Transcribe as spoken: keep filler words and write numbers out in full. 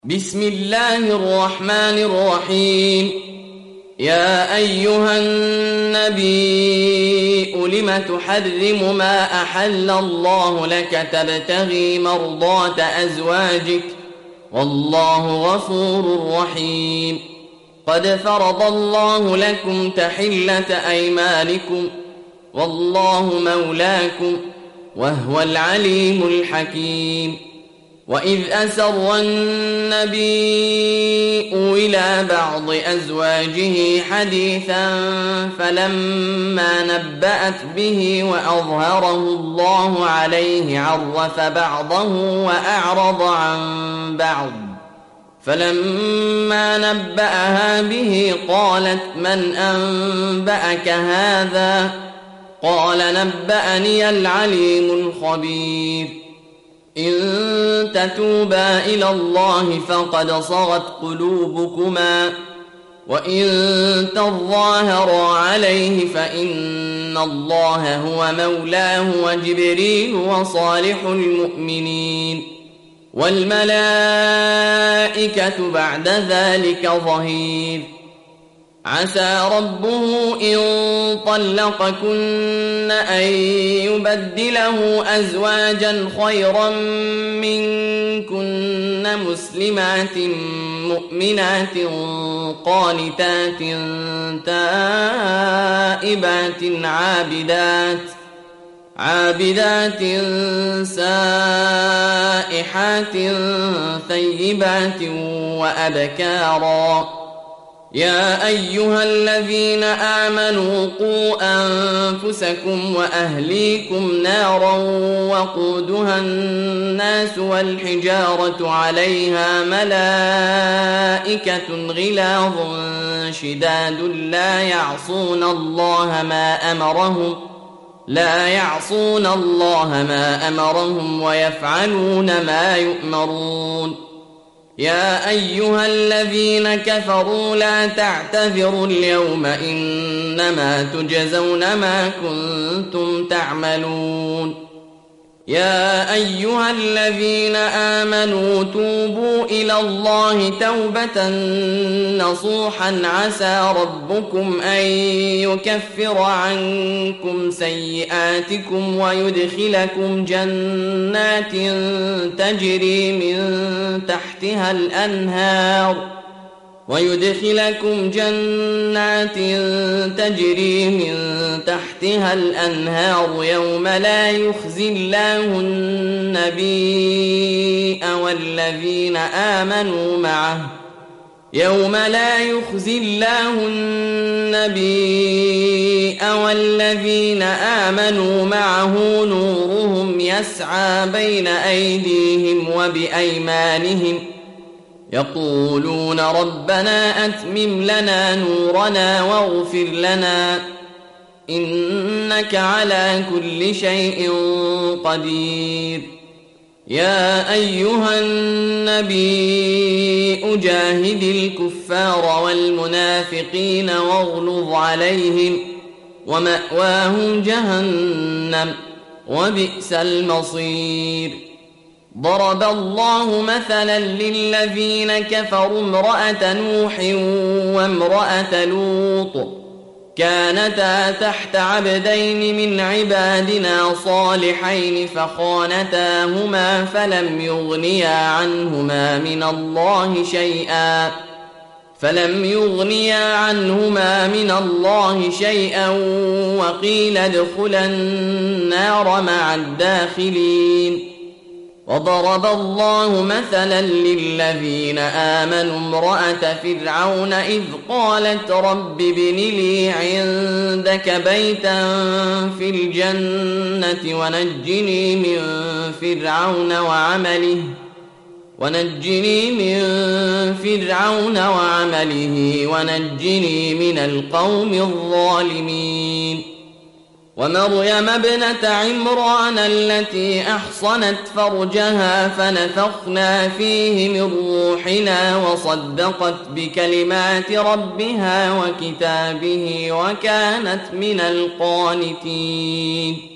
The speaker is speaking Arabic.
بسم الله الرحمن الرحيم. يا أيها النبي لم تحرم ما أحل الله لك تبتغي مرضات أزواجك والله غفور رحيم. قد فرض الله لكم تحلة أيمانكم والله مولاكم وهو العليم الحكيم. وإذ أسر النبي إلى بعض أزواجه حديثا فلما نبأت به وأظهره الله عليه عرف بعضه وأعرض عن بعض، فلما نبأها به قالت من أنبأك هذا؟ قال نبأني العليم الخبير. إن تتوبا إلى الله فقد صغت قلوبكما وإن تظاهرا عليه فإن الله هو مولاه وجبريل وصالح المؤمنين والملائكة بعد ذلك ظهير. عسى ربه إن طلقكن أن يبدله أزواجا خيرا منكن مسلمات مؤمنات قانتات تائبات عابدات عابدات سائحات ثيبات وأبكارا. يا أيها الذين آمنوا قوا أنفسكم وأهليكم نارا وقودها الناس والحجارة عليها ملائكة غلاظ شداد لا يعصون الله ما أمرهم لا يعصون الله ما أمرهم ويفعلون ما يؤمرون. يا أيها الذين كفروا لا تعتذروا اليوم إنما تجزون ما كنتم تعملون. يا أيها الذين آمنوا توبوا إلى الله توبة نصوحا عسى ربكم أن يكفر عنكم سيئاتكم ويدخلكم جنات تجري من تحتها الأنهار ويدخلكم جنات تجري من تحتها الأنهار يوم لا يخزي الله النبي والذين آمنوا معه يوم لا يخزي الله النبي والذين آمنوا معه نورهم يسعى بين أيديهم وبأيمانهم يقولون ربنا أتمم لنا نورنا واغفر لنا إنك على كل شيء قدير. يا أيها النبي أجاهد الكفار والمنافقين واغلظ عليهم ومأواهم جهنم وبئس المصير. ضرب الله مثلا للذين كفروا امرأة نوح وامرأة لوط كانتا تحت عبدين من عبادنا صالحين فخانتاهما فلم يغنيا عنهما من الله شيئا فلم يغنيا عنهما من الله شيئا وقيل ادخلا النار مع الداخلين. وضرب الله مثلا للذين آمنوا امرأة فرعون إذ قالت رب ابن لي عندك بيتا في الجنة ونجني من فرعون وعمله ونجني من فرعون وعمله ونجني من القوم الظالمين. ومريم ابنة عمران التي أحصنت فرجها فنفخنا فيه من روحنا وصدقت بكلمات ربها وكتابه وكانت من القانتين.